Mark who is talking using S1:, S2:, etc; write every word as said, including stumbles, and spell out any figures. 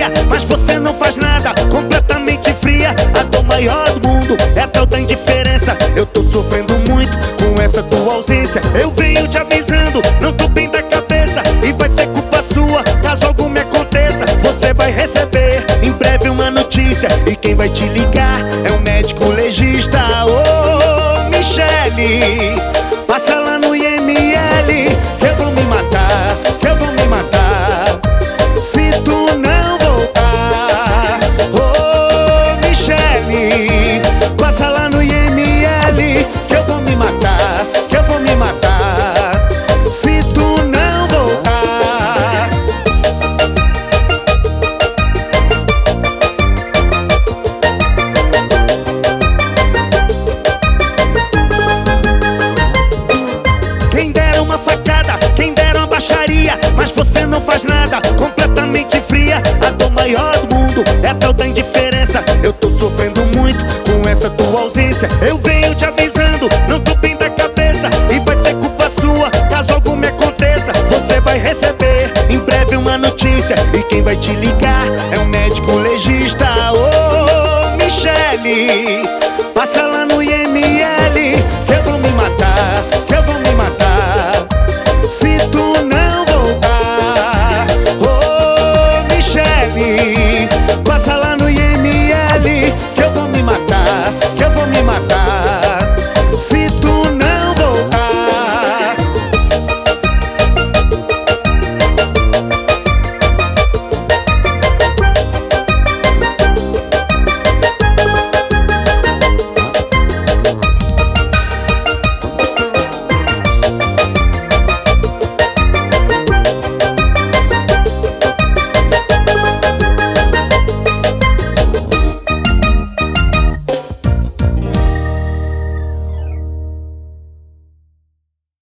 S1: baixaria, mas você não faz nada, completamente fria. A dor maior do mundo é tal da indiferença. Eu tô sofrendo muito com essa tua ausência. Eu venho te avisando, não tô bem da cabeça, e vai ser culpa sua caso algo me aconteça. Você vai receber em breve uma notícia, e quem vai te ligar é um médico legista. Ô, Michele, passa lá no I M L, que eu vou me matar, que eu vou me matar se tu não voltar. Ô, Michele, passa lá no I M L, que eu vou me matar, que eu vou me matar se tu não voltar. Quem dera uma facada, quem dera uma baixaria, mas você não faz nada, completamente fria. A dor maior do mundo é a tal da indiferença. Eu tô sofrendo muito com essa tua ausência. Eu venho te avisando, não tô bem da cabeça, e vai ser culpa sua caso algo me aconteça. Você vai receber em breve uma notícia, e quem vai te ligar é um